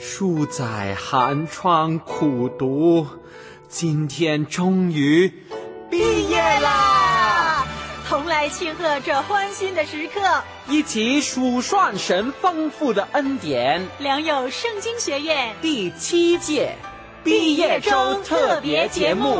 书在寒窗苦读，今天终于毕业啦！ 同来庆贺这欢欣的时刻， 一起数算神丰富的恩典。 良友圣经学院第7届毕业周特别节目。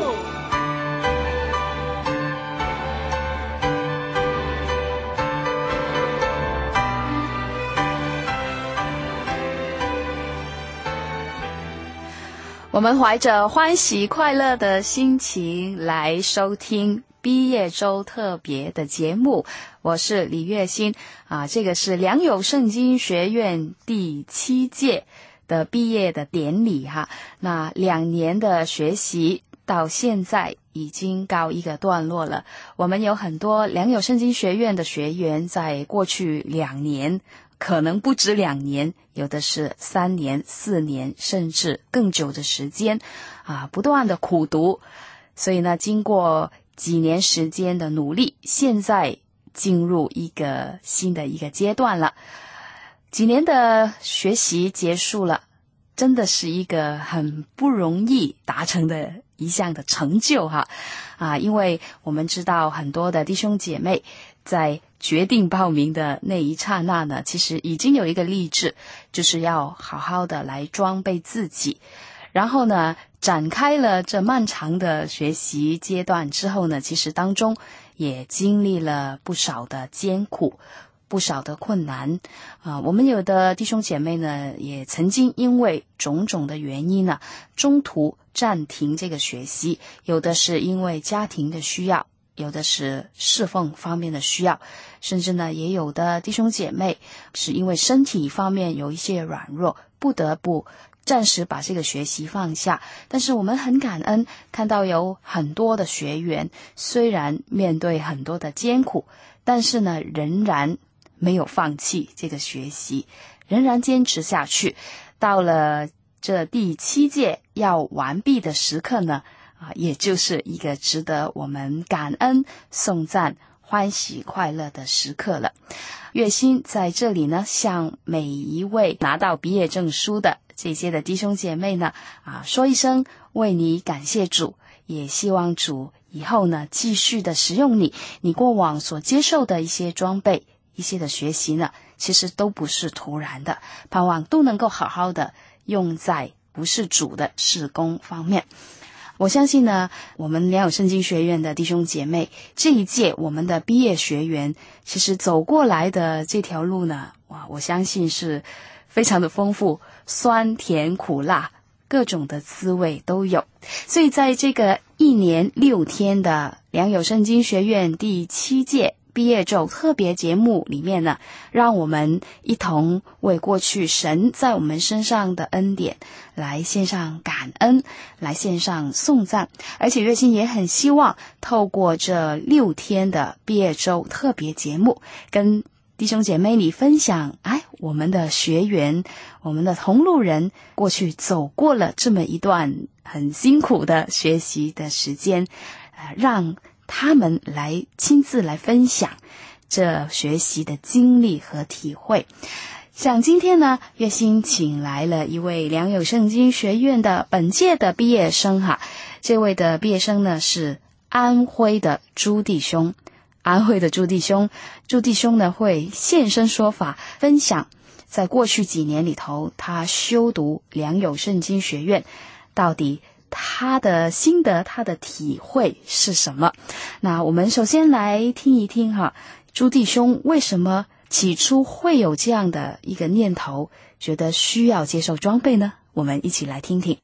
我们怀着欢喜快乐的心情来收听毕业周特别的节目，我是李月欣这个是良友圣经学院第7届的毕业的典礼那2年的学习到现在已经告一个段落了。我们有很多良友圣经学院的学员在过去2年，可能不止2年，有的是3年、4年，甚至更久的时间不断的苦读。所以呢，经过几年时间的努力，现在进入一个新的一个阶段了。几年的学习结束了，真的是一个很不容易达成的一项的成就因为我们知道很多的弟兄姐妹在决定报名的那一刹那呢，其实已经有一个立志，就是要好好的来装备自己。然后呢，展开了这漫长的学习阶段之后呢，其实当中也经历了不少的艰苦，不少的困难我们有的弟兄姐妹呢，也曾经因为种种的原因呢，中途暂停这个学习，有的是因为家庭的需要，有的是侍奉方面的需要，甚至呢，也有的弟兄姐妹是因为身体方面有一些软弱，不得不暂时把这个学习放下。但是我们很感恩看到有很多的学员，虽然面对很多的艰苦，但是呢，仍然没有放弃这个学习，仍然坚持下去。到了这第7届要完毕的时刻呢，也就是一个值得我们感恩、颂赞、欢喜快乐的时刻了。月薪在这里呢，向每一位拿到毕业证书的这些的弟兄姐妹呢，说一声为你感谢主，也希望主以后呢继续的使用你过往所接受的一些装备、一些的学习呢，其实都不是突然的，盼望都能够好好的用在不是主的事工方面。我相信呢，我们良友圣经学院的弟兄姐妹，这一届我们的毕业学员，其实走过来的这条路呢，我相信是非常的丰富，酸甜苦辣各种的滋味都有。所以在这个1年6天的良友圣经学院第7届毕业周特别节目里面呢，让我们一同为过去神在我们身上的恩典来献上感恩，来献上颂赞。而且月薪也很希望透过这6天的毕业周特别节目，跟弟兄姐妹你分享我们的学员，我们的同路人过去走过了这么一段很辛苦的学习的时间，让他们来亲自来分享这学习的经历和体会。像今天呢，月薪请来了一位良友圣经学院的本届的毕业生这位的毕业生呢是安徽的朱弟兄。安徽的朱弟兄呢会现身说法，分享在过去几年里头他修读良友圣经学院到底他的心得，他的体会是什么。那我们首先来听一听朱弟兄为什么起初会有这样的一个念头，觉得需要接受装备呢？我们一起来听听。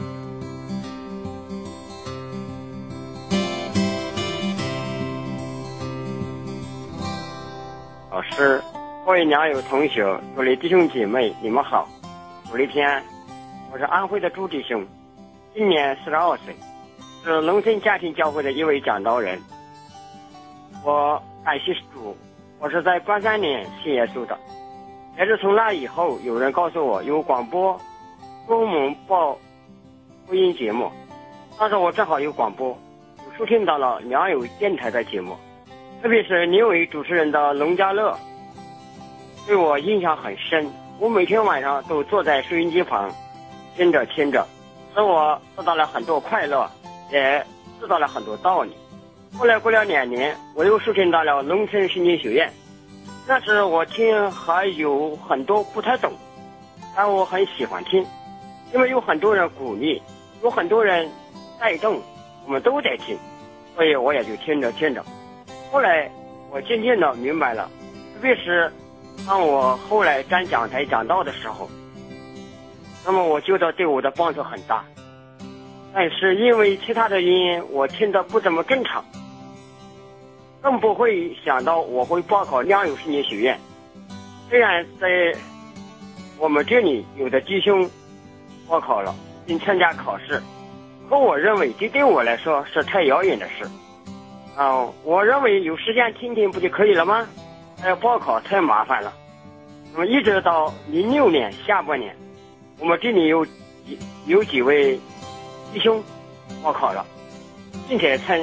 老师，各位良友同学，各位弟兄姐妹，你们好。主日天，我是安徽的朱弟兄，今年42岁，是农村家庭教会的一位讲道人。我感谢主，我是在关山岭信耶稣的。也是从那以后，有人告诉我有广播中文报福音节目，当时我正好有广播，我收听到了良友电台的节目，特别是另一位主持人的农家乐，对我印象很深。 我每天晚上都坐在收音机旁听着，使我得到了很多快乐，也知道了很多道理。后来过了2年，我又受聘到了农村圣经学院。那时我听还有很多不太懂，但我很喜欢听，因为有很多人鼓励，有很多人带动，我们都在听，所以我也就听着。后来我渐渐的明白了，特别是当我后来站讲台讲道的时候，那么我觉得对我的帮助很大。但是因为其他的原因，我听得不怎么正常，更不会想到我会报考良友圣经学院。虽然在我们这里有的弟兄报考了并参加考试，可我认为这对我来说是太遥远的事。我认为有时间听听不就可以了吗？还要报考太麻烦了。那么一直到06年下半年，我们这里有几位弟兄报考了，并且参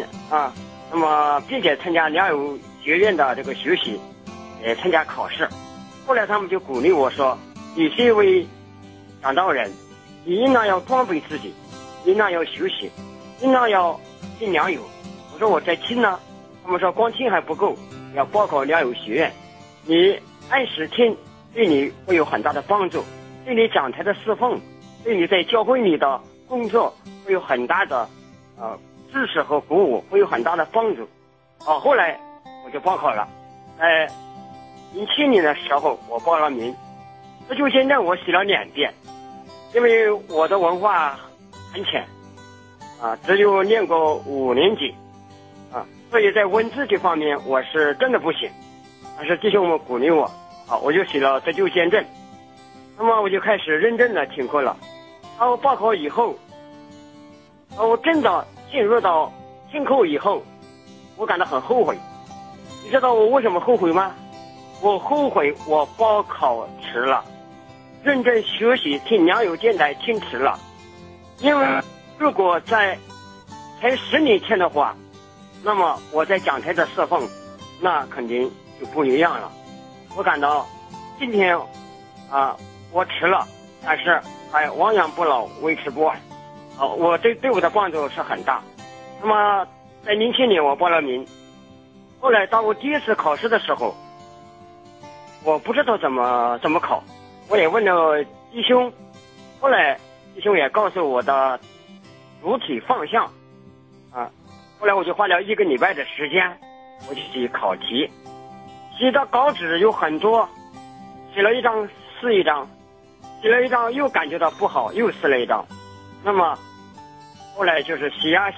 加良友学院的这个学习，也参加考试。后来他们就鼓励我说，你是一位讲道人，你应当要装备自己，应当要学习，应当要听良友。我说我在听呢，他们说光听还不够，要报考良友学院，你按时听对你会有很大的帮助，对你讲台的侍奉，对你在教会里的工作会有很大的支持和鼓舞，会有很大的帮助。后来我就报考了。在07年的时候我报了名，这就现在我写了2遍，因为我的文化很浅只有念过5年级所以在文字这方面我是真的不行。但是弟兄们鼓励我，我就写了得救见证。那么我就开始认真的听课了。我报考以后，我真的进入到听课以后，我感到很后悔。你知道我为什么后悔吗？我后悔我报考迟了，认真学习听良友电台听迟了。因为如果在才10年前的话，那么我在讲台的侍奉那肯定就不一样了。我感到今天我迟了，但是还亡羊补牢，为时不晚。我对我的帮助是很大。那么在07年我报了名，后来当我第一次考试的时候，我不知道怎么考，我也问了弟兄，后来弟兄也告诉我的主体方向后来我就花了1个礼拜的时间，我就写考题，写的稿纸有很多，写了一张撕一张，写了一张又感觉到不好，又撕了一张。那么后来就是写呀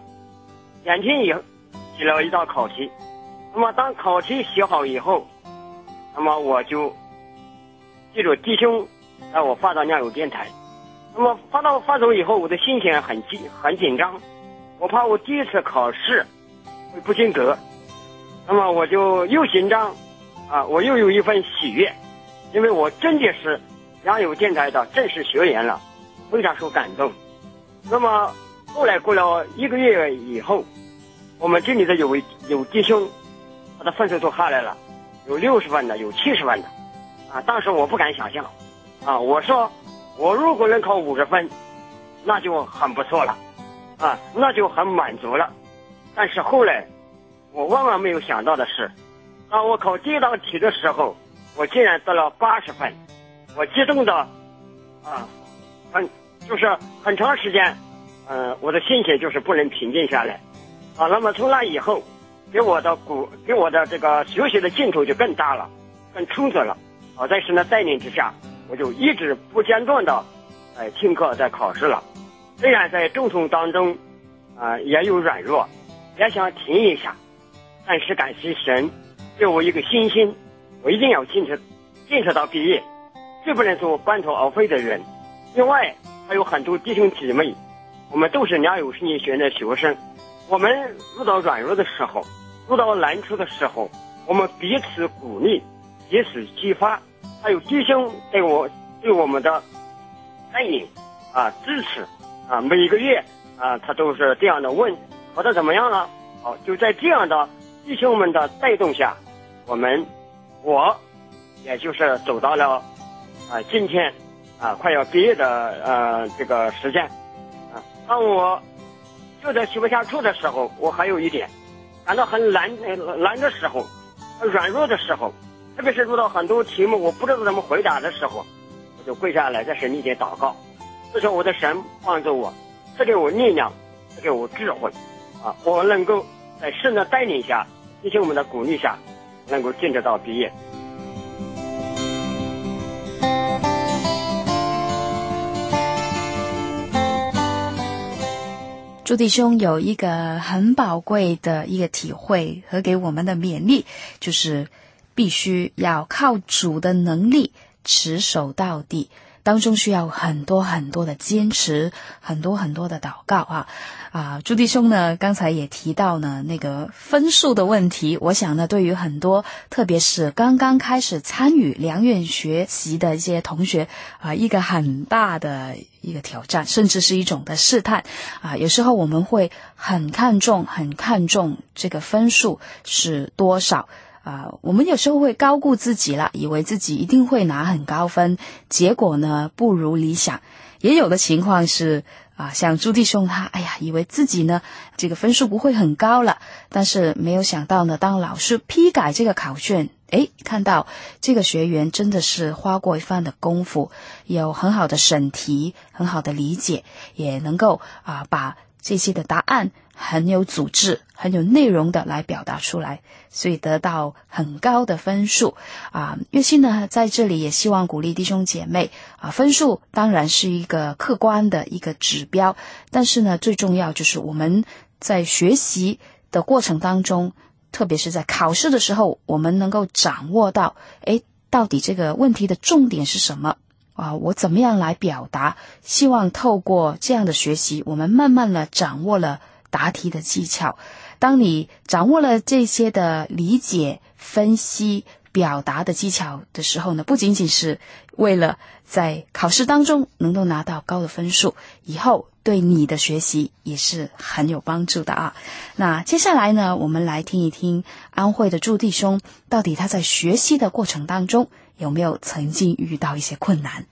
2天以后写了一道考题。那么当考题写好以后，那么我就记住弟兄让我发到良友电台。那么发走以后，我的心情很紧张，我怕我第一次考试会不及格。那么我就又紧张我又有一份喜悦，因为我真的是良友电台的正式学员了，非常受感动。那么后来过了1个月以后，我们这里的有弟兄，他的分数都下来了，有60分的，有70分的当时我不敢想象我说我如果能考50分，那就很不错了那就很满足了。但是后来我万万没有想到的是，当我考第一道题的时候，我竟然得了80分。我激动的就是很长时间我的心情就是不能平静下来那么从那以后给我的这个学习的劲头就更大了，更充足了在神的带领之下，我就一直不间断的听课在考试了。虽然在中途当中也有软弱，也想停一下，但是感谢神给我一个信心，我一定要坚持到毕业，绝不能做半途而废的人。另外还有很多弟兄姊妹，我们都是良友圣经学院的学生，我们遇到软弱的时候，遇到难处的时候，我们彼此鼓励，彼此激发，还有弟兄对我们的带领支持每一个月他都是这样的问考得怎么样了。就在这样的弟兄们的带动下，我也就是走到了今天快要毕业的这个时间当我就在学不下去的时候，我还有一点感到很难的时候，很软弱的时候，特别是遇到很多题目我不知道怎么回答的时候，我就跪下来在神面前祷告，这时候我的神帮助我，赐给我力量，赐给我智慧我能够在神的带领下，弟兄们的鼓励下，能够坚持到毕业。 朱弟兄有一个很宝贵的一个体会和给我们的勉励，就是必须要靠主的能力持守到底，当中需要很多很多的坚持，很多很多的祷告朱弟兄呢刚才也提到呢那个分数的问题，我想呢对于很多特别是刚刚开始参与良缘学习的一些同学一个很大的一个挑战，甚至是一种的试探有时候我们会很看重这个分数是多少我们有时候会高估自己了，以为自己一定会拿很高分，结果呢不如理想。也有的情况是像朱弟兄他以为自己呢这个分数不会很高了，但是没有想到呢，当老师批改这个考卷，看到这个学员真的是花过一番的功夫，有很好的审题，很好的理解，也能够把这些的答案很有组织很有内容的来表达出来，所以得到很高的分数月馨呢在这里也希望鼓励弟兄姐妹分数当然是一个客观的一个指标，但是呢最重要就是我们在学习的过程当中，特别是在考试的时候，我们能够掌握到到底这个问题的重点是什么我怎么样来表达，希望透过这样的学习，我们慢慢的掌握了答题的技巧。当你掌握了这些的理解、分析、表达的技巧的时候呢，不仅仅是为了在考试当中能够拿到高的分数，以后对你的学习也是很有帮助的那接下来呢，我们来听一听安慧的朱弟兄，到底他在学习的过程当中有没有曾经遇到一些困难。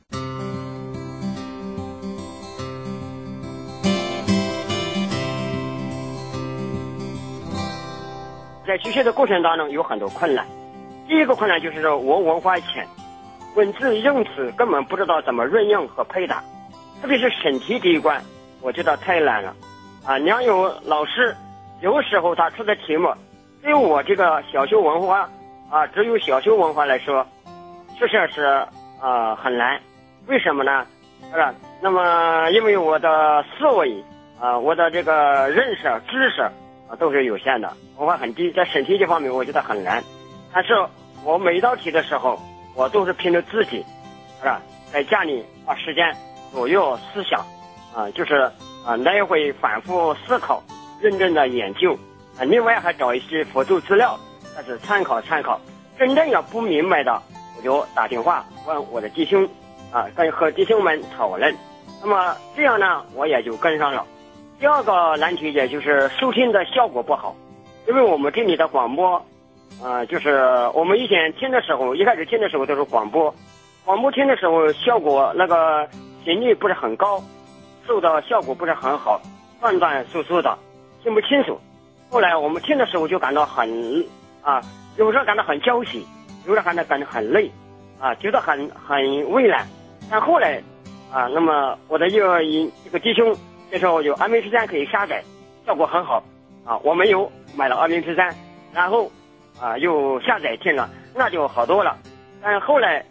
在学习的过程当中有很多困难，第一个困难就是说我文化浅，文字用词根本不知道怎么运用和配搭，特别是审题这一关我觉得太难了良友老师有时候他出的题目对于我这个小学文化只有小学文化来说确实是很难。为什么呢？那么因为我的思维我的这个认识知识都是有限的，文化很低，在审题这方面我觉得很难。但是我每一道题的时候我都是凭着自己在家里把时间左右思想就是来回反复思考，认真的研究另外还找一些辅助资料，但是参考真正要不明白的我就打电话问我的弟兄和弟兄们讨论，那么这样呢我也就跟上了。第二个难题也就是收听的效果不好，因为我们这里的广播就是我们以前听的时候，一开始听的时候都是广播听的时候效果那个频率不是很高，收的效果不是很好，断断续续的听不清楚。后来我们听的时候就感到很有时候感到很焦急，有时候感到很累觉得很为难。但后来那么我的一个弟兄这时候有MP3可以下载，效果很好我们又买了MP3，然后又下载听了，那就好多了。但后来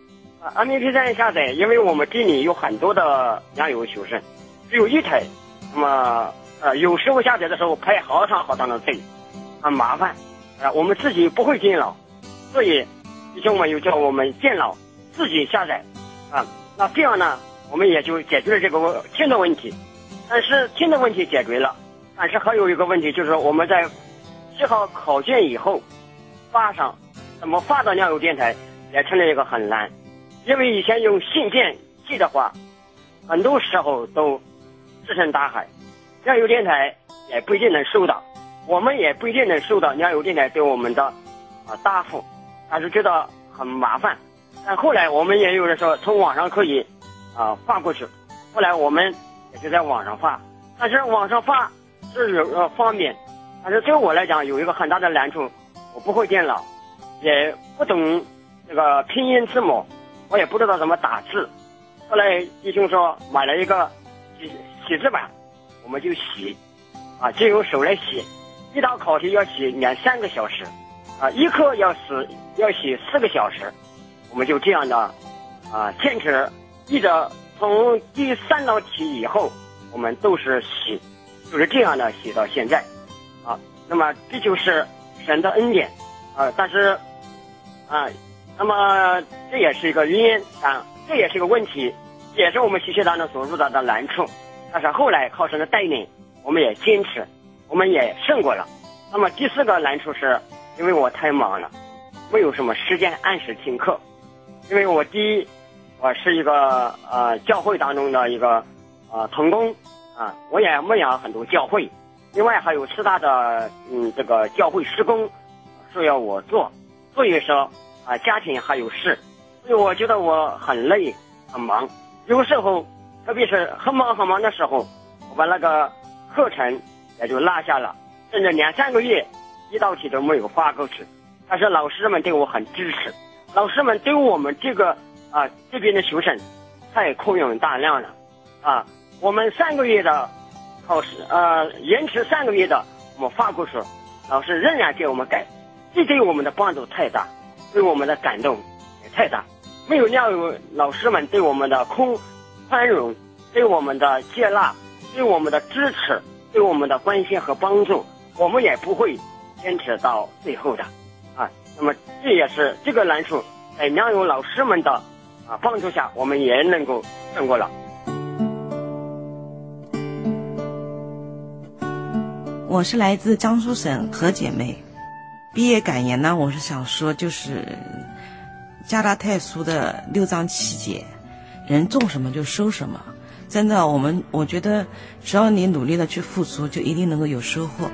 MP3 下载，因为我们这里有很多的良友学生，只有一台，那么有时候下载的时候排好长的队，很麻烦我们自己不会电脑，所以弟兄们又叫我们电脑自己下载那这样呢我们也就解决了这个听的问题。但是听的问题解决了，但是还有一个问题，就是我们在写好考卷以后怎么发到良友电台也成了一个很难。因为以前用信件寄的话，很多时候都石沉大海，良友电台也不一定能收到，我们也不一定能收到良友电台对我们的答复，但是觉得很麻烦。 但后来我们也有人说从网上可以发过去，后来我们也就在网上发，但是网上发是有方便，但是对我来讲有一个很大的难处，我不会电脑，也不懂这个拼音字母，我也不知道怎么打字。后来弟兄说买了一个写字板，我们就写就用手来写，一道考题要写2-3个小时一科要写4个小时，我们就这样的坚持，一直从第3道题以后我们都是写，就是这样的写到现在那么这就是神的恩典但是那么这也是一个原因这也是一个问题，也是我们学习当中所遇到的难处，但是后来靠神的带领，我们也坚持，我们也胜过了。那么第4个难处是因为我太忙了，没有什么时间按时听课。因为我是一个教会当中的一个同工我也牧养很多教会，另外还有4大的这个教会施工需要我做，所以说家庭还有事，所以我觉得我很累很忙，有时候特别是很忙的时候，我把那个课程也就落下了，甚至2-3个月一道题都没有发过去。但是老师们对我很支持，老师们对我们这个这边的学生太宽容大量了我们3个月的考试延迟3个月的我们发过去，老师仍然给我们改，这对我们的帮助太大，对我们的感动也太大。没有老师们对我们的宽容，对我们的接纳，对我们的支持，对我们的关心和帮助，我们也不会坚持到最后的那么这也是这个难处，在良友老师们的帮助下，我们也能够胜过了。 我是来自江苏省何姐妹。毕业感言呢，我是想说就是加拉太书的6章7节，人种什么就收什么。真的，我觉得只要你努力的去付出，就一定能够有收获。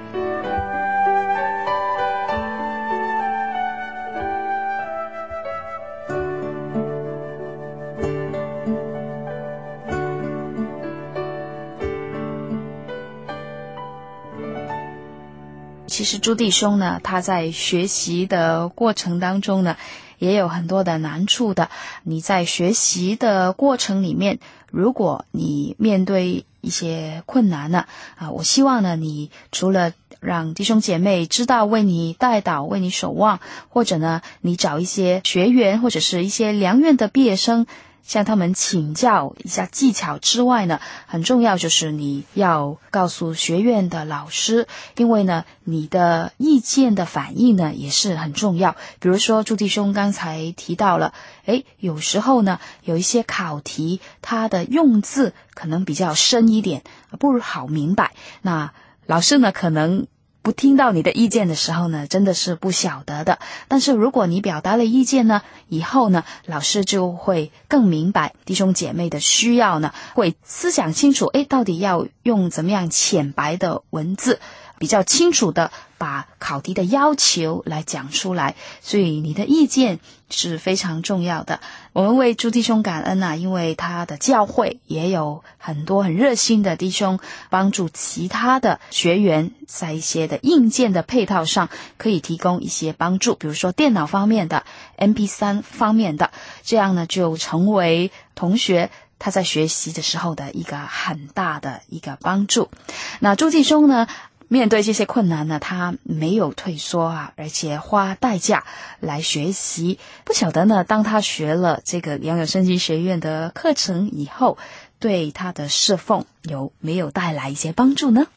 其实朱弟兄呢，他在学习的过程当中呢，也有很多的难处的。你在学习的过程里面，如果你面对一些困难呢，我希望呢，你除了让弟兄姐妹知道为你代祷、为你守望，或者呢，你找一些学员或者是一些良院的毕业生，向他们请教一下技巧之外呢，很重要就是你要告诉学院的老师，因为呢你的意见的反应呢也是很重要。比如说朱弟兄刚才提到了有时候呢有一些考题它的用字可能比较深一点，不好明白，那老师呢可能不听到你的意见的时候呢，真的是不晓得的。但是如果你表达了意见呢，以后呢，老师就会更明白弟兄姐妹的需要呢，会思想清楚，到底要用怎么样浅白的文字，比较清楚的把考题的要求来讲出来。所以你的意见是非常重要的。我们为朱弟兄感恩因为他的教会也有很多很热心的弟兄帮助其他的学员在一些的硬件的配套上可以提供一些帮助，比如说电脑方面的 MP3 方面的，这样呢就成为同学他在学习的时候的一个很大的一个帮助。那朱弟兄呢面对这些困难呢，他没有退缩而且花代价来学习。不晓得呢，当他学了这个良友圣经学院的课程以后，对他的侍奉有没有带来一些帮助呢？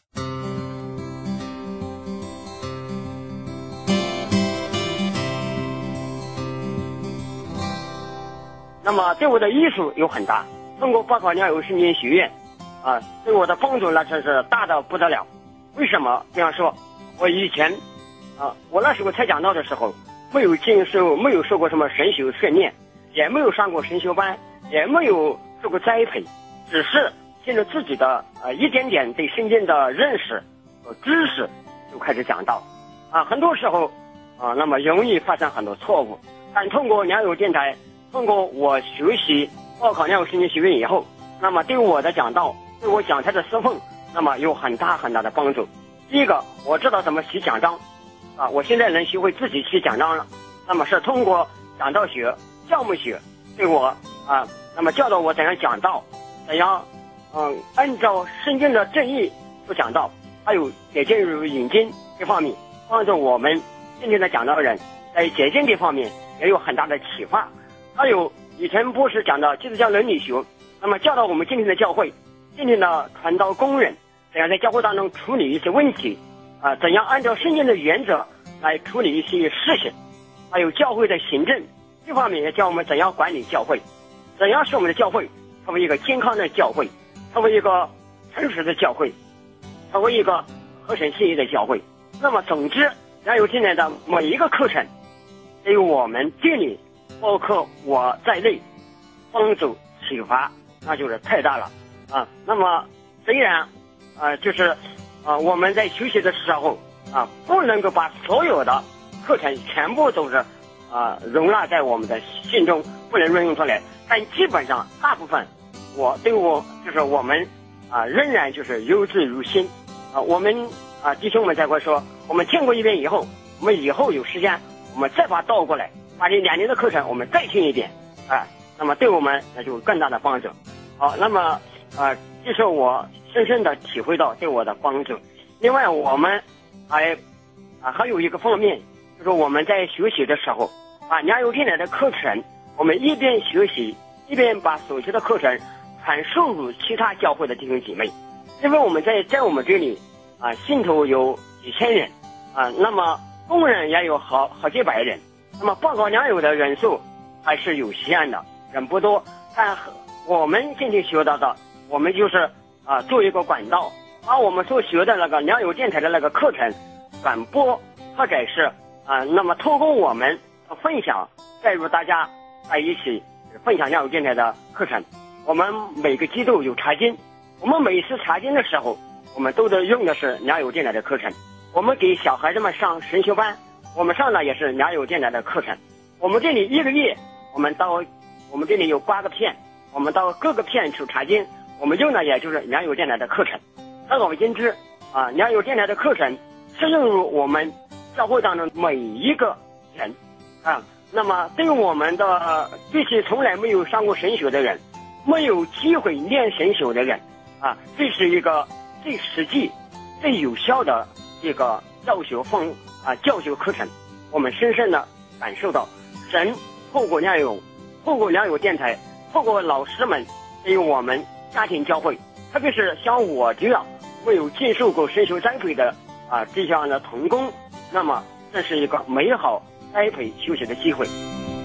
那么对我的艺术有很大，通过报考良友圣经学院对我的帮助那真是大的不得了。为什么这样说？我以前我那时候才讲道的时候，没有受过什么神学训练，也没有上过神学班，也没有受过栽培，只是凭着自己的一点点对圣经的认识和知识就开始讲道很多时候那么容易发生很多错误。但通过良友电台通过我学习报考良友圣经学院以后，那么对我的讲道，对我讲台的侍奉，那么有很大很大的帮助。第一个，我知道怎么写讲章，我现在能学会自己写讲章了。那么是通过讲道学、教牧学对我那么教导我怎样讲道，怎样按照圣经的正义去讲道，还有解经与引经这方面，帮助我们今天的讲道人在解经这方面也有很大的启发。还有以前博士讲的基督教伦理学，那么教导我们今天的教会、今天的传道工人怎样在教会当中处理一些问题怎样按照圣经的原则来处理一些事情。还有教会的行政这方面也教我们怎样管理教会，怎样使我们的教会成为一个健康的教会，成为一个诚实的教会，成为一个合神心意的教会。那么总之，良友今年的每一个课程对于我们这里包括我在内帮助启发，那就是太大了那么虽然就是我们在学习的时候不能够把所有的课程全部都是容纳在我们的心中，不能运用出来，但基本上大部分就是我们仍然就是有志如新我们弟兄们在过说，我们听过一遍以后，我们以后有时间我们再把它倒过来，把这2年的课程我们再听一遍那么对我们那就有更大的帮助。好，那么这是我深深的体会到对我的帮助。另外我们还有一个方面，就是我们在学习的时候良友电台的课程，我们一边学习一边把所学的课程传授给其他教会的弟兄姐妹。因为我们在我们这里信徒有几千人那么工人也有好几百人，那么报考良友的人数还是有限的，人不多。但我们今天学到的，我们就是做一个管道，把我们所学的那个良友电台的那个课程转播，或者是那么通过我们分享，带入大家在一起分享良友电台的课程。我们每个季度有查经，我们每次查经的时候，我们都得用的是良友电台的课程。我们给小孩子们上神学班，我们上的也是良友电台的课程。我们这里1个月，我们这里有8个片，我们到各个片去查经，我们用的也就是良友电台的课程。可想而知良友电台的课程适用于我们教会当中每一个人那么对于我们的这些从来没有上过神学的人，没有机会练神学的人这是一个最实际最有效的一个教学课程。我们深深的感受到神透过良友电台，透过老师们对于我们家庭教会，特别是像我这样没有接受过神学栽培的这样的同工，那么这是一个美好栽培休息的机会。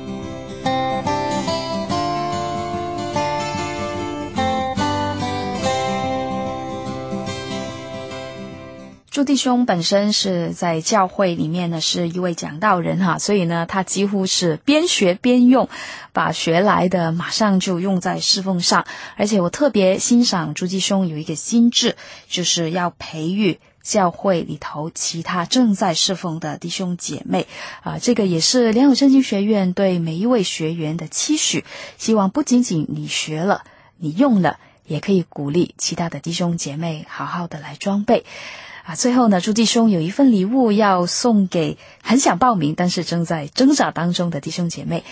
朱弟兄本身是在教会里面呢是一位讲道人所以呢他几乎是边学边用，把学来的马上就用在侍奉上。而且我特别欣赏朱弟兄有一个心志，就是要培育教会里头其他正在侍奉的弟兄姐妹这个也是良友圣经学院对每一位学员的期许，希望不仅仅你学了你用了，也可以鼓励其他的弟兄姐妹好好的来装备最后呢，朱弟兄有一份礼物要送给很想报名但是正在挣扎当中的弟兄姐妹。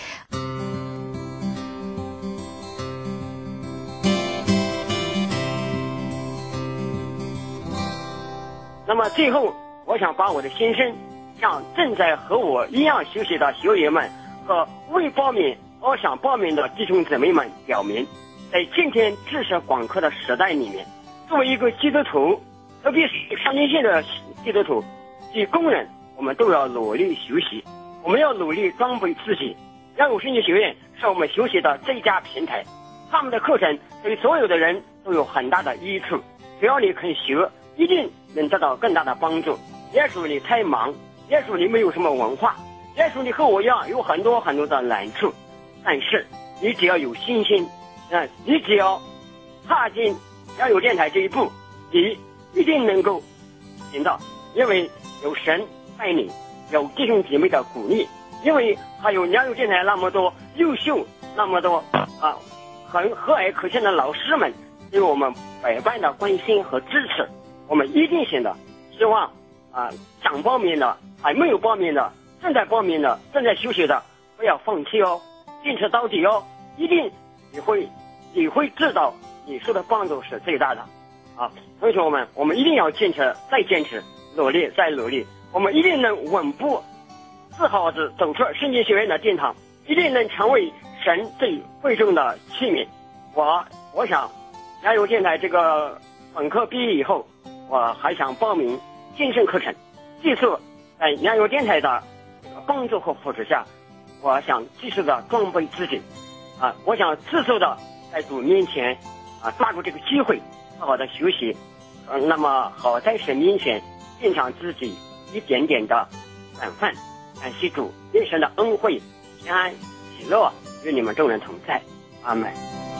那么最后我想把我的心声向正在和我一样学习的学员们和未报名而想报名的弟兄姊妹们表明，在今天知识广阔的时代里面，作为一个基督徒，特别是上进心的基督徒及工人，我们都要努力学习，我们要努力装备自己。良友圣经学院是我们学习的最佳平台，他们的课程对所有的人都有很大的益处，只要你肯学，一定能得到更大的帮助。也许你太忙，也许你没有什么文化，也许你和我一样有很多很多的难处，但是你只要有信心你只要踏进良友电台这一步，你一定能够行到，因为有神带你，有弟兄姐妹的鼓励，因为还有良友电台那么多优秀那么多很和蔼可亲的老师们对我们百般的关心和支持，我们一定性的希望想报名的还没有报名的，正在报名的，正在休息的，不要放弃哦，坚持到底哦，一定你会知道你受的帮助是最大的同学们，我们一定要坚持再坚持，努力再努力，我们一定能稳步自豪地走出圣经学院的殿堂，一定能成为神最贵重的器皿。我想加油电台这个本科毕业以后，我还想报名晋升课程，继续在加油电台的帮助和扶持下，我想继续的装备自己我想继续的在主面前抓住这个机会，好好的学习那么好在神面前献上自己一点点的晚饭，感谢主，愿神的恩惠平安喜乐与你们众人同在，阿们。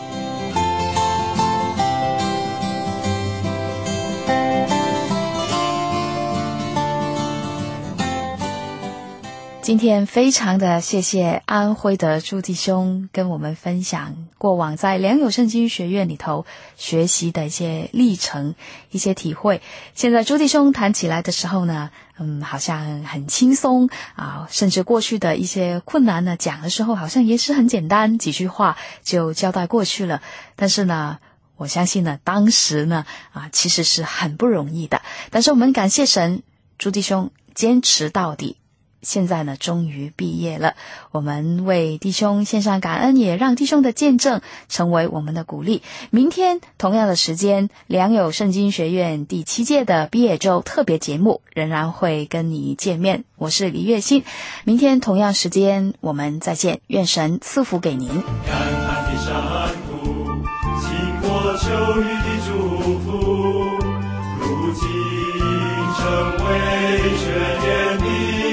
今天非常的谢谢安徽的朱弟兄跟我们分享过往在良友圣经学院里头学习的一些历程，一些体会。现在朱弟兄谈起来的时候呢，好像很轻松甚至过去的一些困难呢，讲的时候好像也是很简单，几句话就交代过去了。但是呢，我相信呢，当时呢其实是很不容易的。但是我们感谢神，朱弟兄坚持到底。现在呢，终于毕业了，我们为弟兄献上感恩，也让弟兄的见证成为我们的鼓励。明天同样的时间，良友圣经学院第7届的毕业周特别节目仍然会跟你见面，我是李月馨。明天同样时间我们再见，愿神赐福给您。 干旱的山谷，经过秋雨的祝福，如今成为全年的